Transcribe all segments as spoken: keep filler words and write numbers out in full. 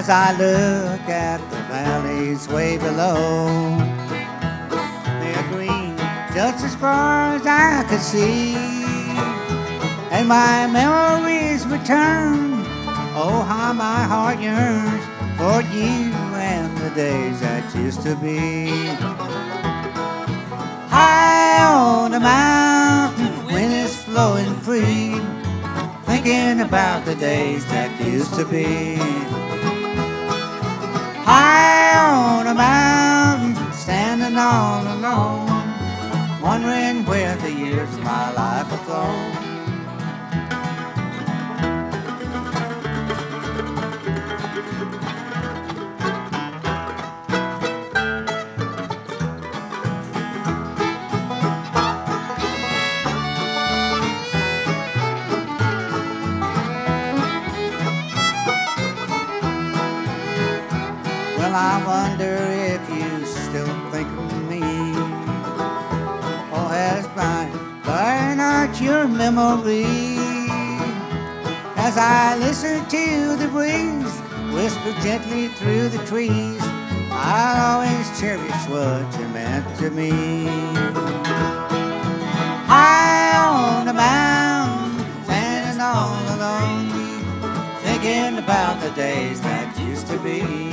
as I look at the valleys way below. They're green just as far as I could see, and my memories return. Oh, how my heart yearns for you and the days that used to be. High on the mountain, wind is blowing free, thinking about the days that used to be. High on a mountain, standing all alone, wondering where the years of my life have flown. Well, I wonder if you still think of me, or has blind blurred out your memory. As I listen to the breeze whisper gently through the trees, I'll always cherish what you meant to me. High on the mountain, standing all alone, thinking about the days that used to be.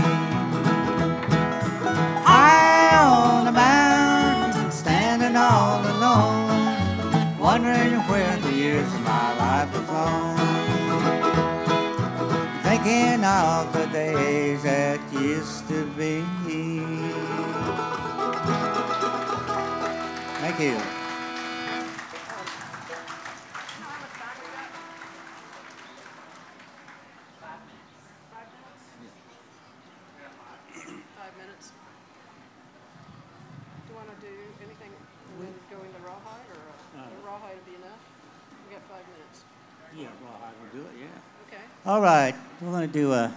High on the mountain, standing all alone, wondering where the years of my life have flown. Thinking of the days that used to be. Thank you. Five minutes. Do you want to do anything and then go into rawhide, or uh, uh, rawhide would be enough? We got five minutes. Yeah, rawhide will do it, yeah. Okay. All right, we're going to do a...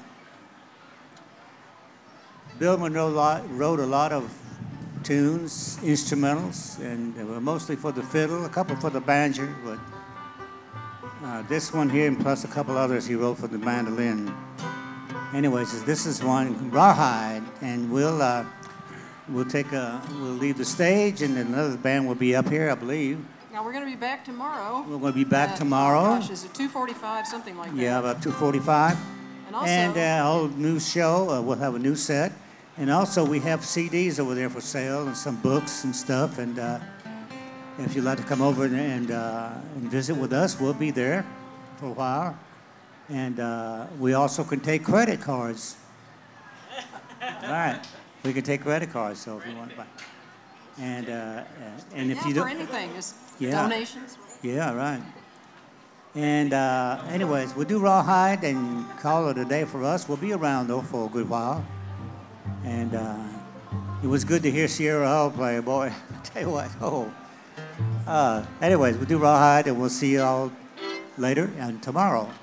Bill Monroe lot, wrote a lot of tunes, instrumentals, and they were mostly for the fiddle, a couple for the banjo, but uh, this one here and plus a couple others he wrote for the mandolin. Anyways, this is one, Rawhide, and we'll uh, we'll take a we'll leave the stage, and then another band will be up here, I believe. Now we're going to be back tomorrow. We're going to be back at, tomorrow. Oh gosh, is it two forty-five, something like that? Yeah, about two forty-five. And also, and a uh, whole new show. Uh, we'll have a new set, and also we have C Ds over there for sale and some books and stuff. And uh, if you'd like to come over and and, uh, and visit with us, we'll be there for a while. And uh, we also can take credit cards. All right, we can take credit cards. So if you want to buy, and uh, and if yeah, you for don't, anything, just yeah, donations. Yeah, right. And uh, anyways, we'll do Rawhide and call it a day for us. We'll be around though for a good while. And uh, it was good to hear Sierra Hull play, boy. I tell you what, oh. Uh, anyways, we'll do Rawhide and we'll see you all later and tomorrow.